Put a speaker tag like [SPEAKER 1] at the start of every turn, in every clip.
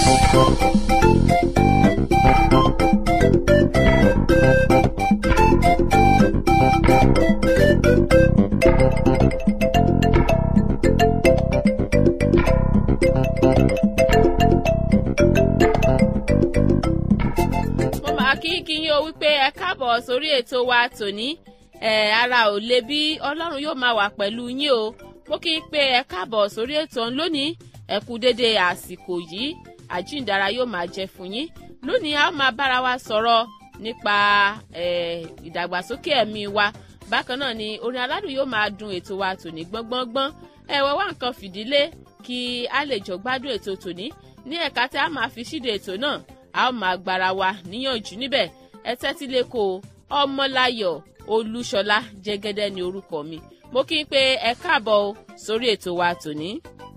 [SPEAKER 1] kíyìn o wípé ẹ káàbọ̀ sórí ètò wa tòní ara ò le bí ọlọ́run yóò máa wà pẹ̀lú yín o mo kí n pé ẹ káàbọ̀ sórí ètò ọ̀hún lónìí ẹ kú dédé àsìkò yìí àjíǹdára yóò máa jẹ fún yín lónìí a ó máa bára wa sọ̀rọ̀ nípa ìdàgbàsókè ẹ̀mí wa bákan náà ni orin aládùn yóò máa dùn ètò wa tòní gbọ́ngbọ́ngbọ́n ẹ̀wẹ̀ wá nǹkan fìdílé kí a lè jọ gbádùn ètò tòní ní ẹ̀ka tí a máa fi ṣíde ètò náà a ó máa gbára wa níyànjú níbẹ̀ ẹ tẹ́tí lẹ́kọ̀ọ́ Ọmọláyọ̀ Olúṣọlá Jẹ́gẹ́dẹ́ ni orúkọ mi mo kí n pé ẹ káàbọ̀ sórí ètò wa tòní.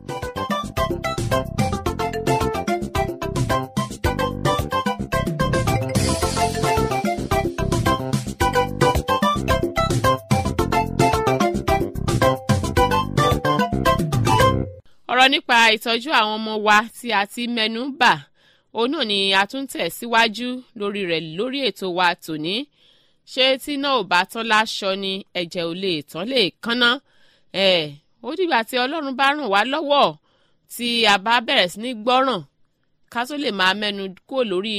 [SPEAKER 1] ọ̀rọ̀ nípa ìtọ́jú àwọn ọmọ wa tí a ti mẹ́nu bà òun náà ni a tún tẹ̀ síwájú lórí rẹ̀ lórí ètò wa tòní ṣé tí náà ò bá tán láṣọ ni ẹ̀jẹ̀ ò lè tán lè kánná ó dìgbà tí Ọlọ́run bá ràn wá lọ́wọ́ tí a bá bẹ̀rẹ̀ sí ní gbọ́ràn ká tó lè máa mẹ́nu kúrò lórí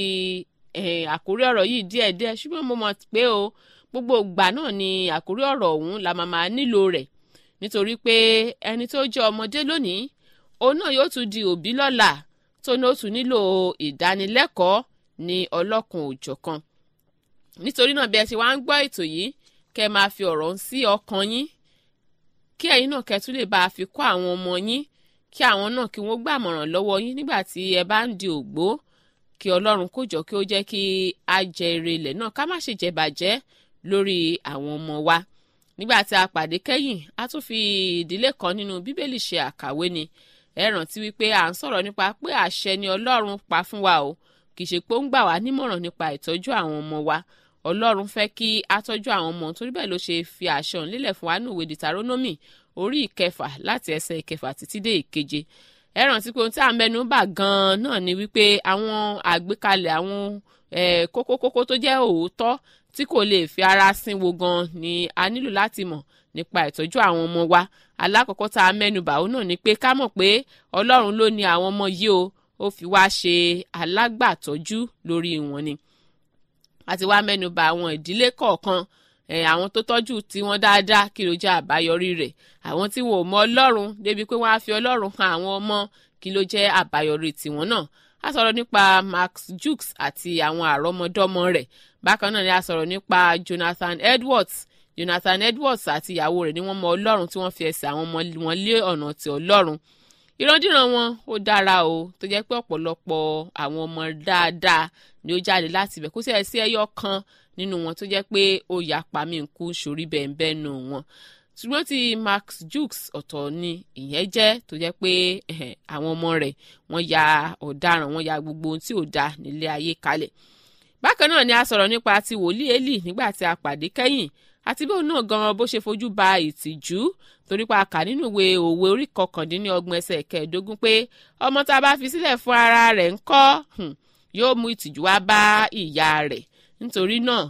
[SPEAKER 1] àkórí ọ̀rọ̀ yìí díẹ̀díẹ̀ ṣùgbọ́n mo mọ̀ pé o gbogbo ìgbà náà ni àkórí ọ̀rọ̀ ọ̀hún la máa nílò rẹ̀ nítorí pé ẹni tó jẹ́ ọmọdé lónìí òun náà yóò tún di òbí lọ́la tó ní ó tún nílò ìdánilẹ́kọ̀ọ́ ní ọlọ́kan òjọ̀kan nítorí náà bí ẹ ti wá ń gbọ́ ètò yìí kẹ́ máa fi ọ̀rọ̀ sí ọkàn yín kí ẹ̀yin náà kẹ́ tún lè bá a fi kọ́ àwọn ọmọ yín kí àwọn náà kí wọ́n gbàmọ̀ràn lọ́wọ́ yín nígbà tí ẹ bá ń di ògbó kí Ọlọ́run kó jọ kí ó jẹ́ kí a jẹ èrè ilẹ̀ náà ká má ṣe jẹ bàjẹ́ lórí àwọn ọmọ wa nígbà tí a pàdé kẹ́yìn a tún fi ìdílé kan nínú Bíbélì ṣe àkàwé ni ẹ rántí wípé à ń sọ̀rọ̀ nípa pé àṣẹ ni Ọlọ́run pa fún wa o kì í ṣe pé ó ń gbà wá nímọ̀ràn nípa ìtọ́jú àwọn ọmọ wa Ọlọ́run fẹ́ kí a tọ́jú àwọn ọmọ torí bẹ́ẹ̀ ló ṣe fi àṣẹ òun lélẹ̀ fún wa ní ìwé Dìtàrónómì orí 6 láti ẹsẹ̀ 6 títí dé 7 ẹ rántí pé ohun tí a mẹ́nu bà gan-an náà ni wípé àwọn àgbékalẹ̀ àwọn kókó tó jẹ́ òótọ́ tí kò lè fi ara sin wo gan ni a nílò láti mọ̀ nípa ìtọ́jú àwọn ọmọ wa alákọ̀ọ́kọ́ tá a mẹ́nubà ó náà ni pé ká mọ̀ pé Ọlọ́run ló ní àwọn ọmọ yìí ó fi wá ṣe alágbàtọ́jú lórí wọn ni àti wá mẹ́nubà àwọn ìdílé kọ̀ọ̀kan àwọn tó tọ́jú tiwọn dáadáa kí ló jẹ́ àbáyọrí rẹ̀ àwọn tí wọn ò mọ Ọlọ́run débi pé wọ́n á fi Ọlọ́run hàn àwọn ọmọ kí ló jẹ́ àbáyọrí tiwọn náà a sọ̀rọ̀ nípa Mark Jukes àti àwọn àrọ́mọdọ́mọ rẹ̀ bákan náà ni a sọ̀rọ̀ nípa Jonathan Edwards àti ìyàwó rẹ̀ ni wọ́n mọ Ọlọ́run tí wọ́n fi ẹsẹ̀ àwọn ọmọ wọn lé ọ̀nà ti Ọlọ́run ìrandíran wọn ó dára o tó jẹ́ pé ọ̀pọ̀lọpọ̀ àwọn ọmọ dáadáa ni ó jáde láti ibẹ̀ kó sì ẹ̀ sí ẹyọ kan nínú wọn tó jẹ́ pé ó yapa mí nkú sórí bẹ́ẹ̀ nù wọn ṣùgbọ́n ti Mark Jukes ọ̀tọ̀ ni ìyẹn jẹ́ tó jẹ́ pé àwọn ọmọ rẹ̀ wọ́n ya ọ̀daràn wọ́n ya gbogbo ohun tí ò da nílé ayé kalẹ̀ bákan náà ni a sọ̀rọ̀ nípa ti wòlíì Élì nígbà tí a pàdé kẹ́yìn àti bí òun náà gan-an bó ṣe fojú ba ìtìjú torí pa kà nínú ìwé Òwe orí 29 ẹsẹ̀ 15 pé ọmọ tá a bá fi sílẹ̀ fún ara rẹ̀ ńkọ́ yóò mú ìtìjú wá bá ìyá rẹ̀ nítorí náà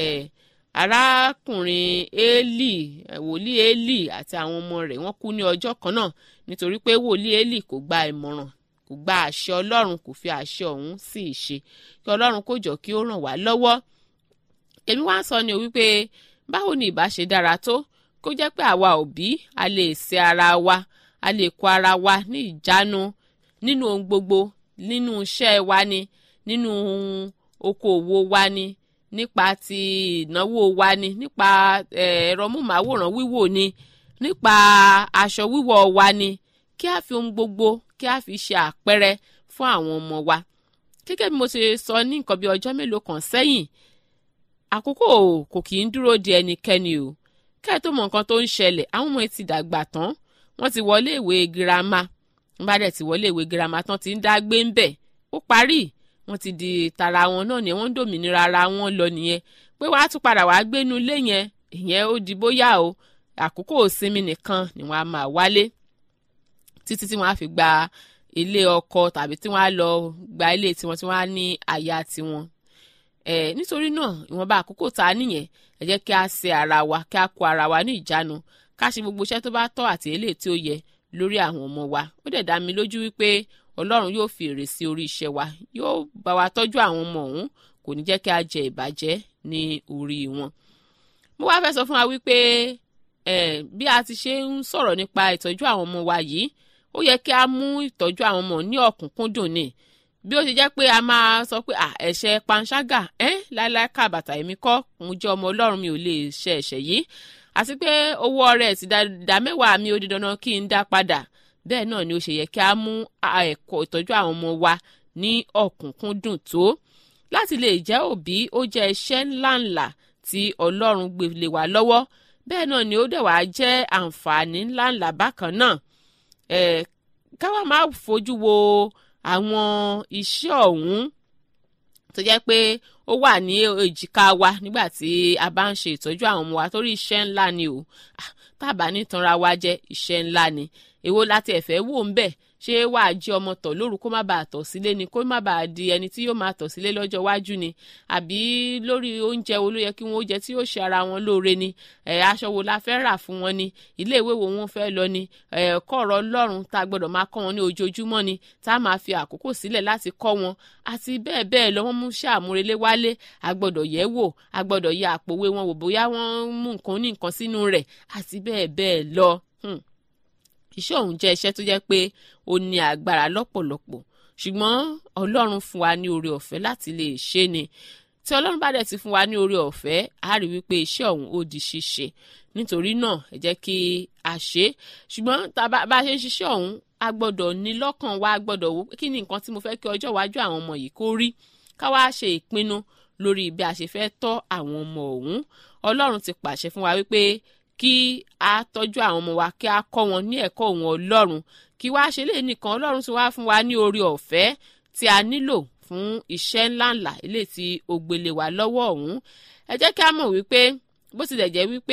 [SPEAKER 1] arákùnrin Élì wòlíì Élì àti àwọn ọmọ rẹ̀ wọ́n kú ní ọjọ́ kan náà nítorí pé wòlíì Élì kò gba ìmọ̀ràn kò gba àṣẹ Ọlọ́run kò fi àṣẹ ọ̀hún sí ìṣe kí Ọlọ́run kó jọ kí ó ràn wá lọ́wọ́ èmi wá ń sọ ni o wípé báwo ni ìbá ṣe dára tó kó jẹ́ pé àwa òbí a lè ṣe ara wa a lè kó ara wa ní ìjánu nínú ohun gbogbo nínú iṣẹ́ wa ni nínú okòòwò wa ni nípa ti ìnáwó wa ni nípa ẹ̀rọ múmáwòrán wíwò ni nípa aṣọ wíwọ̀ wa ni kí a fi ohun gbogbo kí a fi ṣe àpẹẹrẹ fún àwọn ọmọ wa gẹ́gẹ́ bí mo ṣe sọ ní nǹkan bí ọjọ́ mélòó kan sẹ́yìn àkókò kò kì í dúró de ẹnikẹ́ni o kẹ́ ẹ̀ tó mọ nǹkan tó ń ṣẹlẹ̀ àwọn ọmọ ti dàgbà tán wọ́n ti wọlé ìwé girama wọ́n bá dẹ̀ ti wọlé ìwé girama tán ti ń dá gbé ń bẹ̀ ó parí wọ́n ti di tara wọn náà ni wọ́n ń dòmìnira ara wọn lọ nìyẹn pé wàá tún padà wàá gbénu ilé yẹn ìyẹn ó di bóyá o àkókò ìsinmi nìkan ni wọ́n á máa wálé títí tí wọ́n á fi gba ilé ọkọ tàbí tí wọ́n á lọ gba ilé tiwọn tí wọ́n á ní aya tiwọn. Nítorí náà ìwọ̀nba àkókò tá a nìyẹn ẹ jẹ́ kí a ṣe ara wa kí a kó ara wa ní ìjánu ká ṣe gbogbo iṣẹ́ tó bá tọ́ àti eléyìí tí ó yẹ lórí àwọn ọmọ wa. Ó dẹ̀ dá mi lójú wípé Ọlọ́run yóò fi èrè sí orí iṣẹ́ wa, yóò bá wa tọ́jú àwọn ọmọ ọ̀hún, kò ní jẹ́ kí a jẹ ìbàjẹ́ ní orí wọn. Mo wá fẹ́ sọ fún wa wípé bí a ti ṣe ń sọ̀rọ̀ nípa ìtọ́jú àwọn ọmọ wa yìí, ó yẹ kí a mú ìtọ́jú àwọn ọmọ ní ọ̀kúnkúndùn ni. Bí ó ti jẹ́ pé a máa sọ pé ẹ̀ṣẹ̀ panṣágà láíláí kábàtà èmi kọ́, mo jẹ́ ọmọ Ọlọ́run, mi ò lè ṣe ẹ̀ṣẹ̀ yìí, àti pé owó ọrẹ ti dá mẹ́wàá mi ó di dandan kí n dá padà. Bẹ́ẹ̀ náà ni ó ṣe yẹ kí a mú ẹ̀kọ́ ìtọ́jú àwọn ọmọ wa ní ọ̀kúnkúndùn tó. Láti lè jẹ́ òbí, ó jẹ́ iṣẹ́ ńláńlá tí Ọlọ́run gbé lé wa lọ́wọ́. Bẹ́ẹ̀ náà ni ó dẹ̀ wá jẹ́ àǹfààní ńláńlá bákan náà. Ká wá máa fojú wo àwọn iṣẹ́ ọ̀hún tó jẹ́ pé ó wà ní èjìká wa nígbà tí a bá ń ṣe ìtọ́jú àwọn ọmọ wa, torí iṣẹ́ ńlá ni o. Tábà ní tanra wa jẹ́ iṣẹ́ ńlá ni. Èwo láti ẹ̀fẹ́ wò ń bẹ̀, ṣé wàá jí ọmọ tọ̀ lóru kó má bàa tọ̀ sílé ni, kó má bàa di ẹni tí yóò máa tọ̀ sílé lọ́jọ́ iwájú ni, àbí lórí oúnjẹ wo ló yẹ kí wọ́n jẹ tí yóò ṣe ara wọn lóore ni, aṣọ wo la fẹ́ rà fún wọn ni, ilé ìwé wo wọ́n fẹ́ lọ ni, ẹ̀kọ́ ọ̀rọ̀ Ọlọ́run tá a gbọ́dọ̀ máa kọ́ wọn ní ojoojúmọ́ ni, tá a máa fi àkókò sílẹ̀ láti kọ́ wọn, àti bẹ́ẹ̀ bẹ́ẹ̀ lọ. Wọ́n mú iṣẹ́ àmúrelé wálé, a gbọ́dọ̀ yẹ̀ wò, a gbọ́dọ̀ yẹ àpòwé wọn wò bóyá wọ́n mú nǹkan ní nǹkan sínú rẹ̀, àti bẹ́ẹ̀ bẹ́ẹ̀ lọ. Iṣẹ́ ọ̀hún jẹ́ iṣẹ́ tó jẹ́ pé ó ní agbára lọ́pọ̀lọpọ̀, ṣùgbọ́n Ọlọ́run fún wa ní oore ọ̀fẹ́ láti lè ṣe ni. Tí Ọlọ́run bá dẹ̀ ti fún wa ní oore ọ̀fẹ́, a rí wípé iṣẹ́ ọ̀hún ó di ṣíṣe. Nítorí náà ẹ jẹ́ kí a ṣe. Ṣùgbọ́n bá a ṣe ń ṣiṣẹ́ ọ̀hún, a gbọ́dọ̀ ní lọ́kàn wa, a gbọ́dọ̀ wò kí ni nǹkan tí mo fẹ́ kí ọjọ́ iwájú àwọn ọmọ yìí kó rí, ká wá ṣe ìpinnu lórí bí a ṣe fẹ́ tọ́ àwọn ọmọ ọ̀hún. Ọlọ́run ti pàṣẹ fún wa wípé kí a tọ́jú àwọn ọmọ wa, kí a kọ́ wọn ní ẹ̀kọ́ òun Ọlọ́run, kí wá ṣe lè nìkan. Ọlọ́run ti wá fún wa ní oore ọ̀fẹ́ tí a nílò fún iṣẹ́ ńláńlá ilé tí ó gbélé wa lọ́wọ́ ọ̀hún. Ẹ jẹ́ kí a mọ̀ wípé bó tilẹ̀ jẹ́ wípé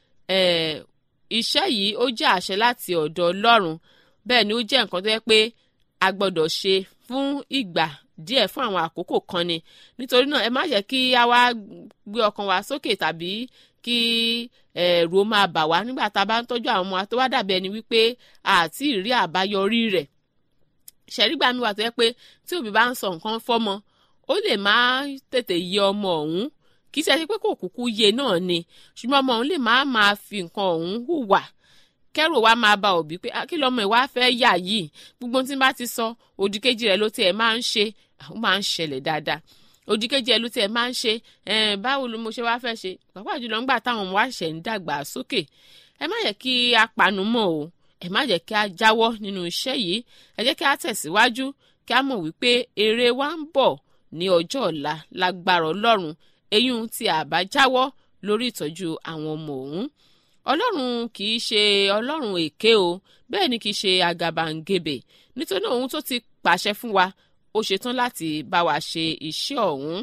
[SPEAKER 1] iṣẹ́ yìí ó jẹ́ àṣẹ láti ọ̀dọ̀ Ọlọ́run, bẹ́ẹ̀ ni ó jẹ́ nǹkan tó yẹ pé a gbọ́dọ̀ ṣe fún ìgbà díẹ̀, fún àwọn àkókò kan ni. Nítorí náà ẹ má jẹ́ kí a wá gbé ọkàn wa sókè tàbí kí ẹ̀rù máa bà wá nígbà tá a bá ń tọ́jú àwọn ọmọ wa tó wá dàbí ẹni wípé àti ìrí àbáyọrí rẹ̀. Ṣẹ̀rígbà mi wà tó yẹ pé tí òbí bá ń sọ nǹkan fọ́mọ, ó lè má tètè yé ọmọ ọ̀hún, kì í ṣe pé kò kúkú yé náà ni, ṣùgbọ́n ọmọ ọ̀hún lè máa fi nǹkan ọ̀hún hùwà, kẹ́rù wa máa ba òbí pé kí lọ́mọ ìwà fẹ́ yà yìí, gbogbo tí n bá ti sọ òdìkejì rẹ̀ ló tiẹ̀ máa ń ṣe, ó máa ń ṣẹlẹ̀ dáadáa. Òdìkejì ẹ̀ ló tiẹ̀ máa ń ṣe, báwo ló mo ṣe wá fẹ́ ṣe, pàápàá jùlọ ńgbà táwọn ọmọ wa ṣẹ̀ ń dàgbà sókè. Ẹ má jẹ́ kí a panu mọ́ o, ẹ má jẹ́ kí a jáwọ́ nínú iṣẹ́ yìí, ẹ jẹ́ kí a tẹ̀síwájú, kí a mọ̀ wípé èrè wa ń bọ̀ ní ọjọ́ ọ̀la lágbára Ọlọ́run, eyín tí a bá jáwọ́ lórí ìtọ́jú àwọn ọmọ òun. Ọlọ́run kì í ṣe Ọlọ́run èké o, bẹ́ẹ̀ ni kì í ṣe àgàbàǹgebè. Nítorí náà ohun tó ti pàṣẹ fún wa, ó ṣetán láti bá wa ṣe iṣẹ́ ọ̀hún.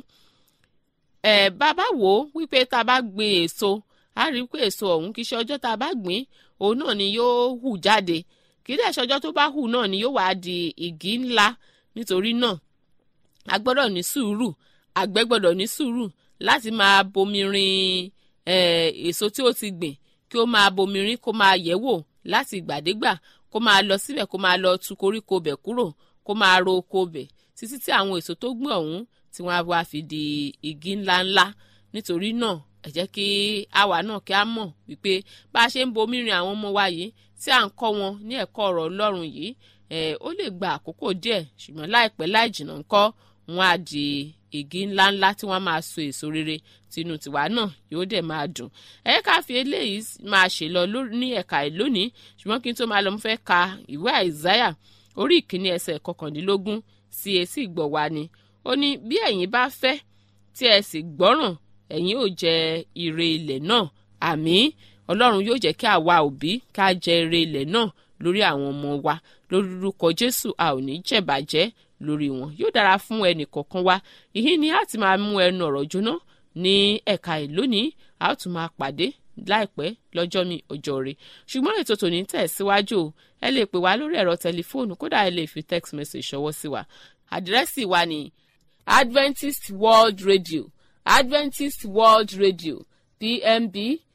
[SPEAKER 1] Bàbá wò wípé tá a bá gbin èso, a rí pé èso ọ̀hún kì í ṣe ọjọ́ tá a bá gbìn òun náà ni yóò hù jáde, kì í dẹ̀ ṣe ọjọ́ tó bá hù náà ni yóò wá di igi ńlá. Nítorí náà a gbọ́dọ̀ ní sùúrù, àgbẹ̀ gbọ́dọ̀ ní sùúrù láti máa bomirin èso tí ó ti gbìn, kí ó máa bomirin, kó máa yẹ̀ wò láti ìgbàdégbà, kó máa lọ síbẹ̀, kó máa lọ tú koríko bẹ̀ kúrò, kó máa ro oko bẹ̀ títí tí àwọn èso tó gbìn ọ̀hún tí wọ́n á wá fi di igi ńláńlá. Nítorí náà ẹ jẹ́ kí àwa náà kí a mọ̀ wípé bá a ṣe ń bomirin àwọn ọmọ wa yìí, tí à ń kọ́ wọn ní ẹ̀kọ́ ọ̀rọ̀ Ọlọ́run yìí, ó lè gba àkókò díẹ̀, ṣùgbọ́n láìpẹ́ láì jìnnà ńkọ́ wọn á di igi ńláńlá tí wọ́n máa so èso rere, tinú tiwa náà yóò dẹ̀ máa dùn. Ẹ ká fi eléyìí máa ṣe lọ ní ẹ̀ka ìlónìí, ṣùgbọ́n kí n tó máa lọ mo fẹ́ ka ìwé Àìsáyà orí 1 ẹsẹ̀ 19 sí etí ìgbọ́ wa ni. Ó ní bí ẹ̀yin bá fẹ́ tí ẹ sì gbọ́ràn, ẹ̀yin ò jẹ ire ilẹ̀ náà. Àmín. Ọlọ́run yóò jẹ́ kí àwa òbí ká jẹ ire ilẹ̀ náà lórí àwọn ọmọ wa, lórúkọ Jésù. A ò ní jẹ̀bàjẹ́ lórí wọn. Yóò dára fún ẹnì kọ̀ọ̀kan wa. Ìhín ni a ti máa mú ẹnu ọ̀rọ̀ jóná ní ẹ̀ka ìlónìí. A ó tún máa pàdé láìpẹ́ lọ́jọ́ mi ọjọ́ rẹ̀ ṣùgbọ́n ètò tòní tẹ̀síwájú ẹ lè pè wá lórí ẹ̀rọ tẹlifóònù kódà ẹ lè fi text message ṣọwọ́ sí wa àdírẹ́sì wa ní Adventist World Radio Adventist World Radio PMB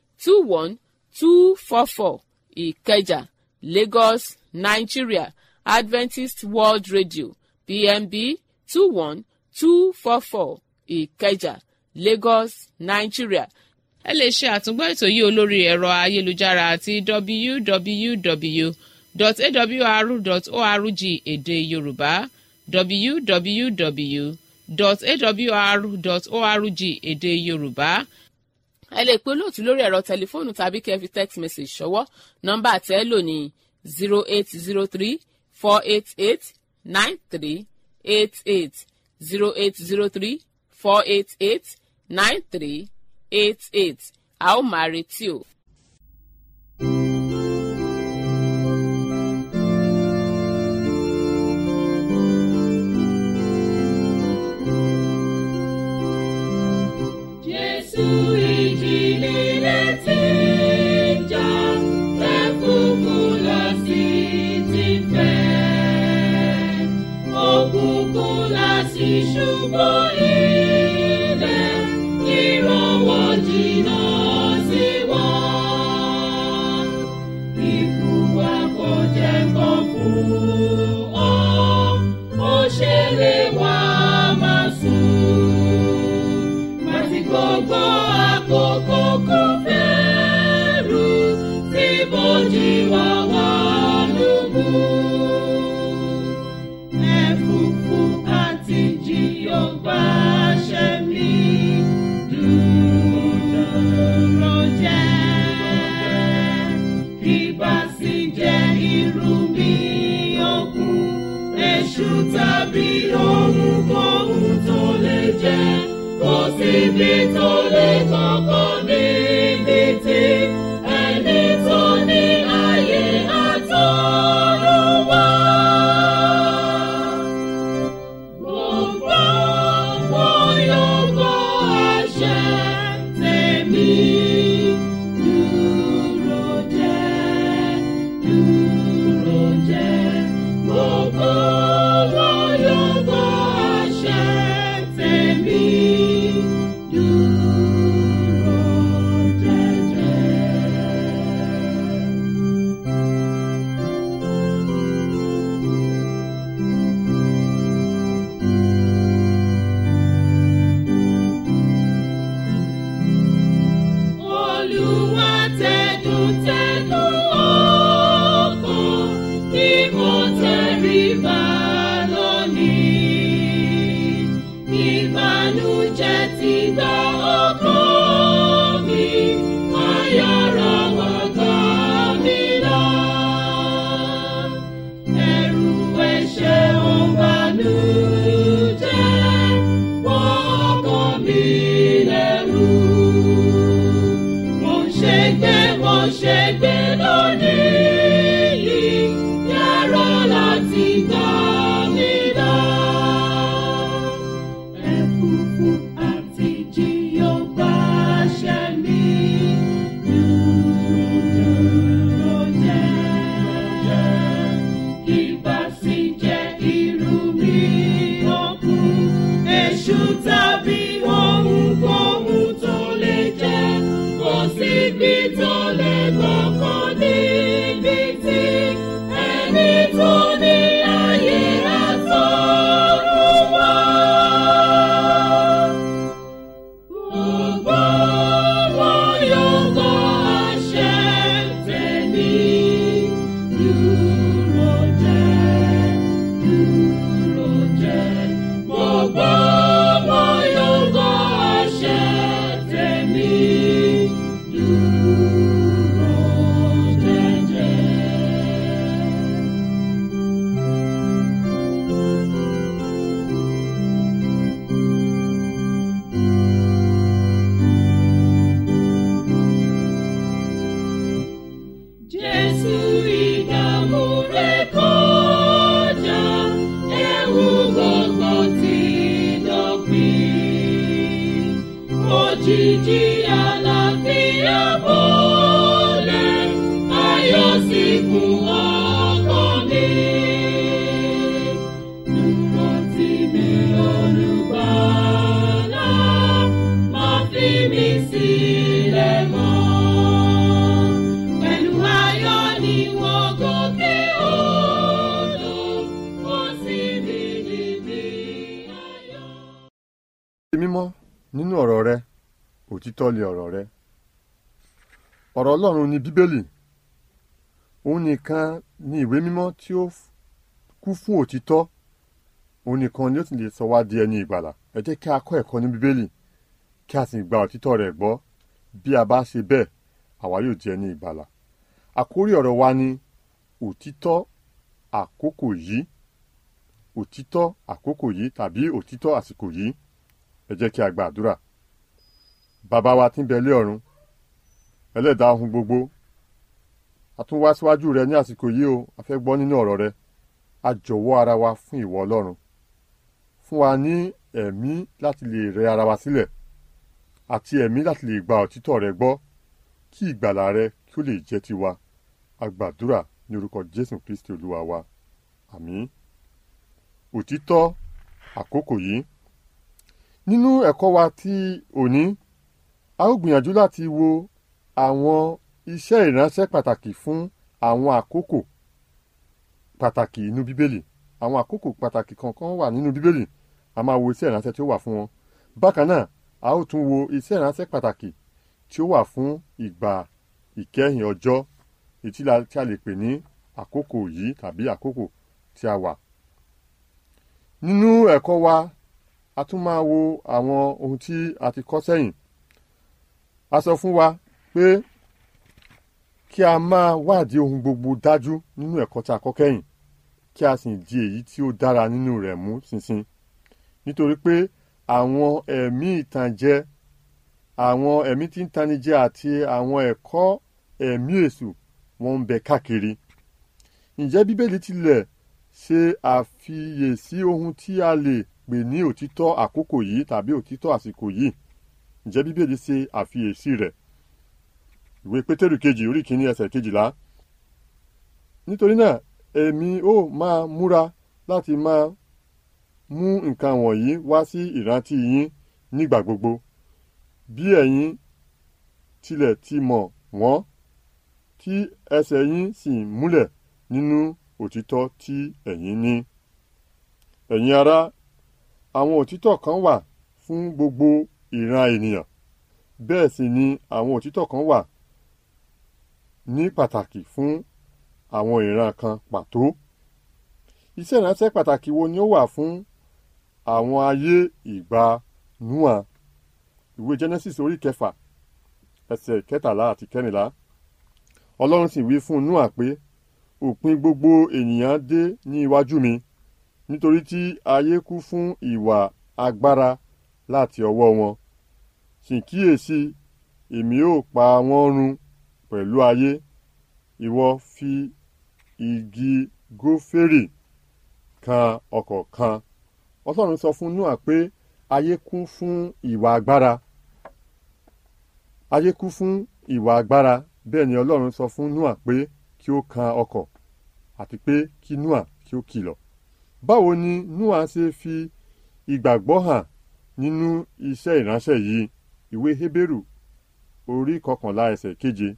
[SPEAKER 1] 21244 Ìkẹjà Lagos Nigeria Adventist World Radio PMB 21244 Ìkẹjà Lagos Nigeria. ẹ lè ṣe àtúngbọ́ ètò yìí olórí ẹ̀rọ ayélujára àti www.awr.org èdè Yorùbá www.awr.org èdè Yorùbá. ẹ lè pe olóòtú lórí ẹ̀rọ tẹlifóònù tàbí kẹ́ fi text message ṣọwọ́ nọ́mbà tẹ́ lò ní 0803 488 9388 0803 488 9388 a ó máa retí o.
[SPEAKER 2] Jésù ìjì líle tí ń jà ẹ̀fúùfù lọ sí ti fẹ́ òkùnkùn lọ sí ṣubú ilẹ̀ ìrànwọ́ jìnnà sí wọn ikú wa kò jẹ́ kan fún ọ ó ṣẹlẹ̀ wá máa sùn àti gbogbo àkókò kò fẹ́rù tí bójì wá wà lógún. Ẹ̀fúùfù àti ìjì yóò gbàṣẹ mi dúró jẹ́. Ìbá sì jẹ́ irú mi òkun, èṣù tàbí ohunkóhun tó lè jẹ́. Kò síbi tó lè kọ́kọ́ níbi tí ẹni tó ní ayé àtọ̀run wà. Gbogbo wọn yóò gbọ́ àṣẹ tèmi. Dúró jẹ́, dúró jẹ́. Gbogbo wọn yóò gbọ́ àṣẹ tèmi. Olúwa tẹ̀dùntẹ̀dùn ọkàn tí mo tẹríba lónìí. Ìbànújẹ́ ti gba ọkàn mi, ayọ̀rọ̀ wá gbà mí lọ. Ẹ̀rù ẹ̀ṣẹ̀ ò ń bànújẹ́, wọ́ ọkàn mi lẹ́rù. Mo ṣègbé lónìí yìí, yára láti gbà mí lọ. Ẹ̀fúùfù àti ìjì yóò gbàṣẹ mi. Dúró jẹ́. Ìbá sì jẹ́ irú mi òkun, èṣù tàbí ohunkóhun tó lè jẹ́. Kò síbi tó lè kọ́kọ́ níbi tí ẹni tó ní ayé àtọ̀run wà. Gbogbo wọn yóò gbọ́ àṣẹ tèmi. Dúró jẹ́, dúró jẹ́. Gbogbo wọn yóò gbọ́ àṣẹ tèmi. Jésù ìdààmú rẹ̀ kọjá, ẹ̀wù gbogbo ti dópin. Òjìji àlàáfíà bọ̀.
[SPEAKER 3] mímọ́ nínú ọ̀rọ̀ rẹ, òtítọ́ ni ọ̀rọ̀ rẹ. Ọ̀rọ̀ Ọlọ́run ni Bíbélì. Òun nìkan ni ìwé mímọ́ tí ó kú fún òtítọ́. Òun nìkan ni ó sì lè sọ wá di ẹni ìgbàlà. Ẹ jẹ́ kí a kọ́ ẹ̀kọ́ ní Bíbélì, kí a sì gba òtítọ́ rẹ̀ gbọ́. Bí a bá ṣe bẹ́ẹ̀, àwa yóò di ẹni ìgbàlà. Àkórí ọ̀rọ̀ wa ni òtítọ́ àkókò yìí. Òtítọ́ àkókò yìí tàbí òtítọ́ àsìkò yìí. Ẹ jẹ́ kí a gba àdúrà. Bàbá wa tí ń bẹ lé ọ̀run, ẹlẹ́dàá ohun gbogbo, a tún wá síwájú rẹ ní àsìkò yìí o. A fẹ́ gbọ́ nínú ọ̀rọ̀ rẹ. A jọ̀wọ́ ara wa fún ìwọ Ọlọ́run. Fún wa ní ẹ̀mí láti lè rẹ ara wa sílẹ̀ àti ẹ̀mí láti lè gba òtítọ́ rẹ gbọ́, kí ìgbàlà rẹ kí ó lè jẹ́ tiwa. A gbàdúrà ní orúkọ Jésù Kristi Olúwa wa. Àmín. Òtítọ́ àkókò yìí. Nínú ẹ̀kọ́ wa ti òní, a ó gbìyànjú láti wo àwọn iṣẹ́ ìránṣẹ́ pàtàkì fún àwọn àkókò pàtàkì inú Bíbélì. Àwọn àkókò pàtàkì kankan wà nínú Bíbélì. A máa wo iṣẹ́ ìránṣẹ́ tí ó wà fún wọn. Bákan náà, a ó tún wo iṣẹ́ ìránṣẹ́ pàtàkì tí ó wà fún ìgbà ìkẹyìn ọjọ́, èyí tí a lè pè ní àkókò yìí tàbí àkókò tí a wà. Nínú ẹ̀kọ́ wa, a tún máa wo àwọn ohun tí a ti kọ́ sẹ́yìn. A sọ fún wa pé kí a máa wádìí ohun gbogbo dájú nínú ẹ̀kọ́ tí a kọ́ kẹ́yìn, kí a sì di èyí tí ó dára nínú rẹ̀ mú ṣinṣin. Nítorí pé àwọn ẹ̀mí ìtànjẹ, àwọn ẹ̀mí tí ń tanijẹ àti àwọn ẹ̀kọ́ ẹ̀mí èṣù wọ́n ń bẹ káàkiri. Ǹjẹ́ Bíbélì tilẹ̀ ṣe àfiyèsí ohun tí a lè pè ní òtítọ́ àkókò yìí tàbí òtítọ́ àsìkò yìí? Ǹjẹ́ Bíbélì ṣe àfiyèsí rẹ̀? Ìwé Pétérù kejì orí kìíní ẹsẹ̀ 12. Nítorí náà, èmi ó máa múra láti máa mú nǹkan wọ̀nyí wá sí ìrántí yín nígbà gbogbo, bí ẹ̀yin tilẹ̀ ti mọ̀ wọ́n, tí ẹsẹ̀ yín sì múlẹ̀ nínú òtítọ́ tí ẹ̀yin ní. Ẹ̀yin ará, àwọn òtítọ́ kan wà fún gbogbo ìran ènìyàn. Bẹ́ẹ̀ sì ni àwọn òtítọ́ kan wà ní pàtàkì fún àwọn ìran kan pàtó. Iṣẹ́ ìránṣẹ́ pàtàkì wo ni ó wà fún àwọn ayé ìgbà Nóà? Ìwé Genesis orí 6 ẹsẹ̀ 13 àti 14. Ọlọ́run sì wí fún Nóà pé, òpin gbogbo ènìyàn dé ní iwájú mi, nítorí tí ayé kú fún ìwà agbára láti ọwọ́ wọn. Sì kíyèsí, èmi ó pa wọ́n run pẹ̀lú ayé. Ìwọ fi igi góférì kan ọkọ̀ kan. Ọlọ́run sọ fún Nóà pé ayé kún fún ìwà agbára. Ayé kún fún ìwà agbára. Bẹ́ẹ̀ ni Ọlọ́run sọ fún Nóà pé kí ó kan ọkọ̀ àti pé kí Nóà kí ó kìlọ̀. Báwo ni Nóà ṣe fi ìgbàgbọ́ hàn nínú iṣẹ́ ìránṣẹ́ yìí? Ìwé Hébérù orí 11 ẹsẹ̀ 7.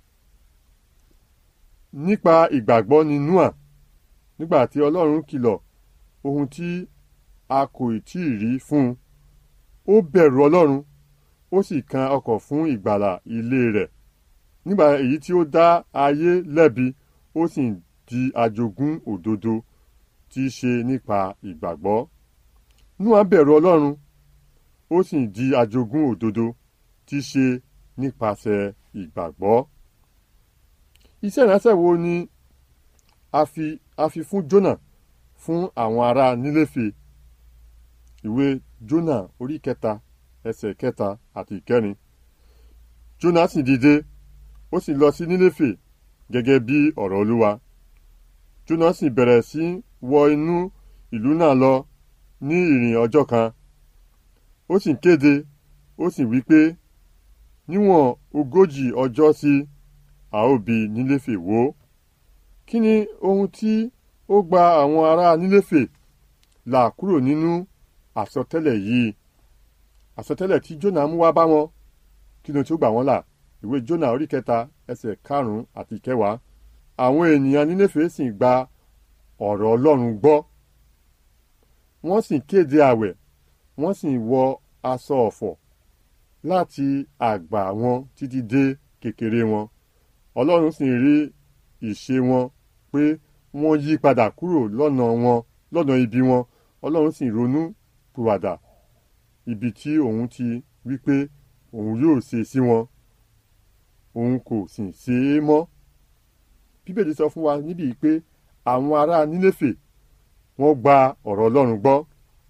[SPEAKER 3] Nípa ìgbàgbọ́ ni Nóà, nígbà tí Ọlọ́run kìlọ̀ ohun tí a kò tí ì rí fún un, ó bẹ̀rù Ọlọ́run, ó sì kan ọkọ̀ fún ìgbàlà ilé rẹ̀. Nígbà èyí tí ó dá ayé lẹ́bi, ó sì di ajogún òdodo tí í ṣe nípa ìgbàgbọ́. Nóà bẹ̀rù Ọlọ́run, ó sì di ajogún òdodo tí í ṣe nípasẹ̀ ìgbàgbọ́. Iṣẹ́ ìránṣẹ́ wo ni a fi fún Jónà fún àwọn ará Nínéfè? Ìwé Jónà orí 3 ẹsẹ̀ 3 àti 4. Jónà sì dìde, ó sì lọ sí Nínéfè gẹ́gẹ́ bí ọ̀rọ̀ Olúwa. Jónà sì bẹ̀rẹ̀ sí wọ inú ìlú náà lọ ní ìrìn ọjọ́ kan. Ó sì kéde, ó sì wí pé, níwọ̀n 40 ọjọ́ sí, a ó bi Nínéfè wó. Kí ni ohun tí ó gba àwọn ará Nínéfè là kúrò nínú àsọtẹ́lẹ̀ yìí? Àsọtẹ́lẹ̀ tí Jónà mú wá bá wọn, kí ni tí ó gbà wọ́n là? Ìwé Jónà orí 3 ẹsẹ̀ 5 àti 10. Àwọn ènìyàn Nínéfè sì gba ọ̀rọ̀ Ọlọ́run gbọ́. Wọ́n sì kéde àwẹ̀, wọ́n sì wọ aṣọ ọ̀fọ̀ láti àgbà wọn títí dé kékeré wọn. Ọlọ́run sì rí ìṣe wọn pé wọ́n yí padà kúrò lọ́nà ibi wọn. Ọlọ́run sì ronú pìwàdà ibi tí òun ti wí pé òun yóò ṣe sí wọn, òun kò sì ṣe é mọ́. Bíbélì sọ fún wa níbi pé àwọn ará Nínéfè wọ́n gba ọ̀rọ̀ Ọlọ́run gbọ́.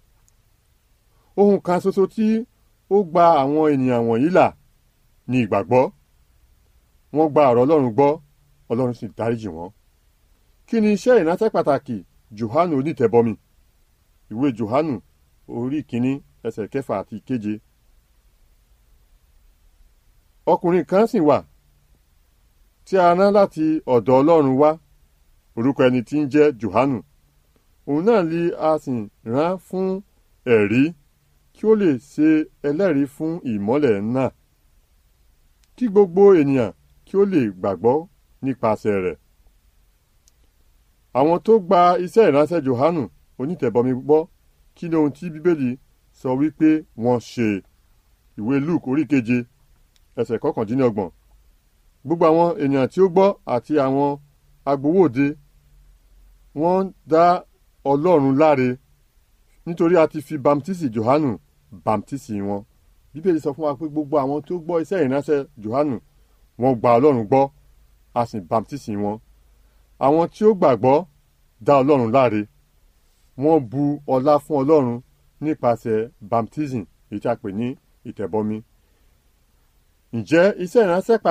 [SPEAKER 3] Ohun kan ṣoṣo tí ó gba àwọn ènìyàn wọ̀nyí là ní ìgbàgbọ́. Wọ́n gba ọ̀rọ̀ Ọlọ́run gbọ́, Ọlọ́run sì dáríjì wọ́n. Kí ni iṣẹ́ ìránṣẹ́ pàtàkì Jòhánù onítẹ̀bọmi? Ìwé Jòhánù orí 1 ẹsẹ̀ 6 àti 7. Ọkùnrin kan sì wà tí a rán láti ọ̀dọ̀ Ọlọ́run wá, orúkọ ẹni tí ń jẹ́ Jòhánù. Òun náà li a sì rán fún ẹ̀rí, kí ó lè ṣe ẹlẹ́rìí fún ìmọ́lẹ̀ náà, kí gbogbo ènìyàn kí ó lè gbàgbọ́ nípasẹ̀ rẹ̀. Àwọn tó gba iṣẹ́ ìránṣẹ́ Jòhánù onítẹ̀bọmi gbọ́, kí ni ohun tí Bíbélì sọ wípé wọ́n ṣe? Ìwé Lúùkù orí 7 ẹsẹ̀ 29. Gbogbo àwọn ènìyàn tí ó gbọ́ àti àwọn agbowóde wọ́n dá Ọlọ́run láre, nítorí a ti fi bamtísì Jòhánù bamtísì wọn. Bíbélì sọ fún wa pé gbogbo àwọn tó gbọ́ iṣẹ́ ìránṣẹ́ Jòhánù wọ́n gba Ọlọ́run gbọ́, a sì bamtísì wọn. Àwọn tí ó gbàgbọ́ dá Ọlọ́run láre, wọ́n bu ọlá fún Ọlọ́run nípasẹ̀ baptism, èyí tí a pè ní ìtẹ̀bọmi. Ǹjẹ́ iṣẹ́ ìránṣẹ́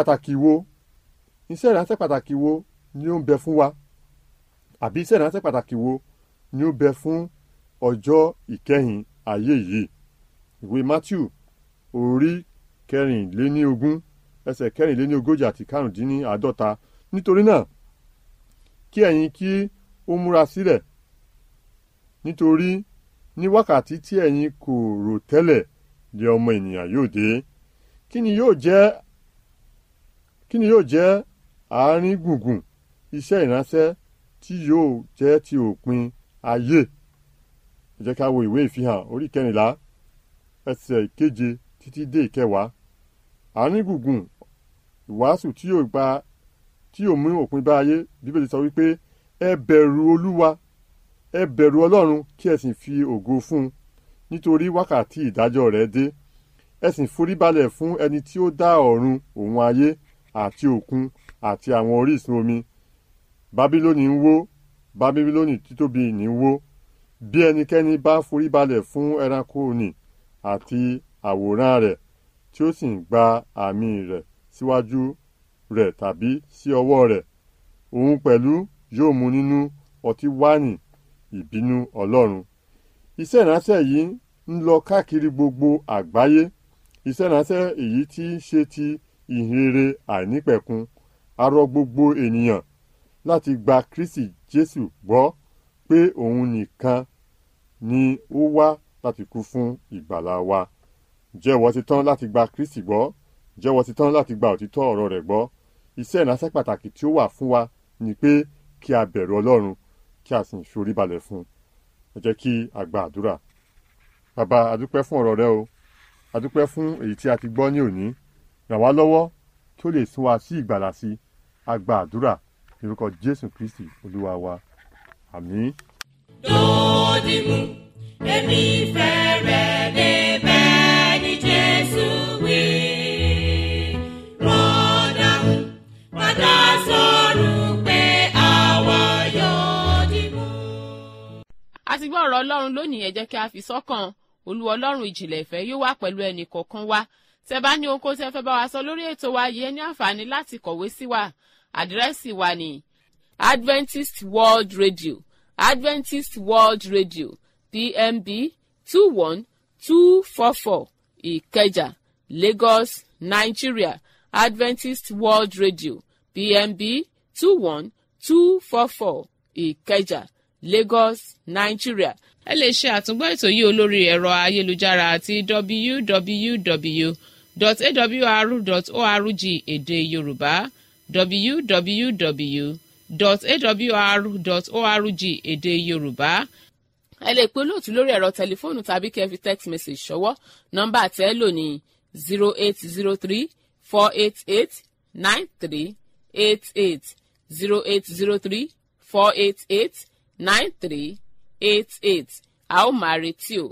[SPEAKER 3] pàtàkì wo ni ó ń bẹ fún wa? Àbí iṣẹ́ ìránṣẹ́ pàtàkì wo ni ó bẹ fún ọjọ́ ìkẹyìn ayé yìí? Ìwé Mátíù orí 24 ẹsẹ̀ 24 àti 25. Nítorí náà, kí ẹ̀yin kí ó múra sílẹ̀, nítorí ní wákàtí tí ẹ̀yin kò rò tẹ́lẹ̀ ni ọmọ ènìyàn yóò dé. Kí ni yóò jẹ́ àárín gbùngbùn iṣẹ́ ìránṣẹ́ tí yóò jẹ́ ti òpin ayé? Ẹ jẹ́ ká wo ìwé Ìfihàn orí 14 ẹsẹ̀ 7 títí dé 10. Àárín gbùngbùn ìwàásù tí yóò mú òpin bá ayé. Bíbélì sọ wípé ẹ bẹ̀rù Olúwa, ẹ bẹ̀rù Ọlọ́run, kí ẹ sì fi ògo fún un, nítorí wákàtí ìdájọ́ rẹ̀ dé. Ẹ sì foríbalẹ̀ fún ẹni tí ó dá ọ̀run òun ayé àti òkun àti àwọn orísun omi. Bábílónì ń wó, Bábílónì títóbi ní ń wó. Bí ẹnikẹ́ni bá foríbalẹ̀ fún ẹranko nì àti àwòrán rẹ̀, tí ó sì ń gba àmì rẹ̀ síwájú rẹ̀ tàbí sí ọwọ́ rẹ̀, òun pẹ̀lú yóò mu nínú ọtí wáìnì ìbínú Ọlọ́run. Iṣẹ́ ìránṣẹ́ yìí ń lọ káàkiri gbogbo àgbáyé. Iṣẹ́ ìránṣẹ́ èyí tí ń ṣe ti ìhìnrere àìnípẹ̀kun. A rọ gbogbo ènìyàn láti gba Kristi Jésù gbọ́ pé òun nìkan ni ó wá láti kú fún ìgbàlà wa. Ǹjẹ́ ìwọ ti tán láti gba Kristi gbọ́? Ǹjẹ́ ìwọ ti tán láti gba òtítọ́ ọ̀rọ̀ rẹ̀ gbọ́? Iṣẹ́ ìránṣẹ́ pàtàkì tí ó wà fún wa ni pé kí a bẹ̀rù Ọlọ́run, kí a sì forí balẹ̀ fún un. Ẹ jẹ́ kí a gba àdúrà. Bàbá, a dúpẹ́ fún ọ̀rọ̀ rẹ o. A dúpẹ́ fún èyí tí a ti gbọ́ ní òní. Ràn wá lọ́wọ́ kí ó lè sún wa sí ìgbàlà sí. A gba àdúrà ní orúkọ Jésù Kristi Olúwa wa. Àmín.
[SPEAKER 2] Dòdìmú, èmi fẹ́ rẹ̀ débẹ̀ ní Jésù wí. Rọ́dàmú, padà sọ̀rọ̀ pé àwa yóò dìmú.
[SPEAKER 1] A ti gbọ́ ọ̀rọ̀ Ọlọ́run lónìí, ẹ jẹ́ kí a fi sọ́kàn. Olúwa Ọlọ́run ìjìnlẹ̀ ìfẹ́ yóò wà pẹ̀lú ẹnì kọ̀ọ̀kan wa. Tẹ́ bá ní ohunkóhun tí ẹ fẹ́ bá wa sọ lórí ètò wa yìí, ẹ ní àǹfààní láti kọ̀wé sí wa. Àdírẹ́sì wa ni Adventist World Radio, Adventist World Radio, PMB 21244, Ìkẹjà, Lagos, Nigeria. Adventist World Radio, PMB 21244, Ìkẹjà, Lagos, Nigeria. Ẹ lè ṣe àtúngbọ́ ètò yìí olórí ẹ̀rọ ayélujára àti www.awr.org èdè Yorùbá, www.awr.org èdè Yorùbá. ẹ lè pe olóòtú lórí ẹ̀rọ tẹlifóònù tàbí kẹ́ fi text message ṣọwọ́. nọ́mbà tẹ́ lò ní 0803-488-9388 0803-488-9388. a ó máa retí o.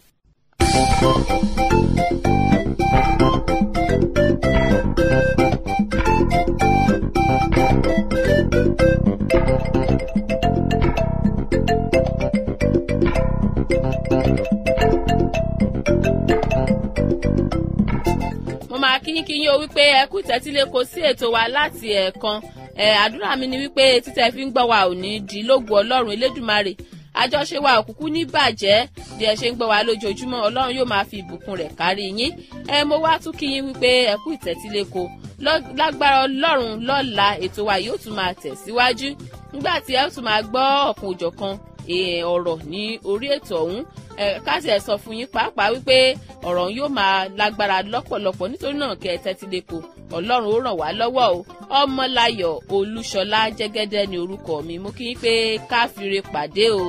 [SPEAKER 1] mo máa kíyín o wípé ẹ kú ìtẹ́tíléko sí ètò wa láti ẹ̀ẹ̀kan. Àdúrà mi ni wípé títẹ́ fi ń gbọ́ wa ò ní di lógo Ọlọ́run Elédùmarè. Àjọṣe wa òkùnkùn ní bàjẹ́ bí ẹ ṣe ń gbọ́ wa lójoojúmọ́. Ọlọ́run yóò máa fi ìbùkún rẹ̀ kárí yín. Mo wá tún kí yín wípé ẹ kú ìtẹ́tíléko. Lágbára Ọlọ́run lọ́la ètò wa yóò tún máa tẹ̀síwájú nígbà tí ẹ tún máa gbọ́ ọ̀kan òjọ̀kan ọ̀rọ̀ ní orí ètò ọ̀hún. Káṣí ẹ̀ sọ fún yín pàápàá wípé ọ̀rọ̀ yóò máa lágbára lọ́pọ̀lọpọ̀ nítorí náà kẹ́ ẹ tẹ́tíléko. Ọlọ́run ó ràn wá lọ́wọ́ o. Ọmọláyọ̀ Olúṣọlá Jẹ́gẹ́dẹ́ ni orúkọ mi. Mo kí yín pé káfíńre pàdé o.